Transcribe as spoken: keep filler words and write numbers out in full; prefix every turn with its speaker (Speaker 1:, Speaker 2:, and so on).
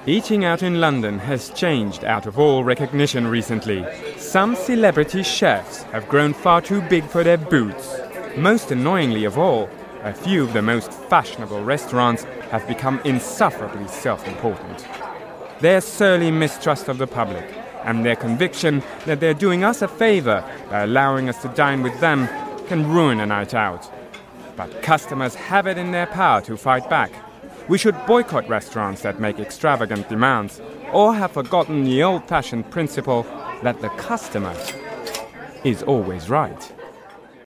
Speaker 1: Eating out in London has changed out of all recognition recently. Some celebrity chefs have grown far too big for their boots. Most annoyingly of all, a few of the most fashionable restaurants have become insufferably self-important. Their surly mistrust of the public and their conviction that they're doing us a favour by allowing us to dine with them can ruin a night out. But customers have it in their power to fight back. We should boycott restaurants that make extravagant demands, or have forgotten the old-fashioned principle that the customer is always right.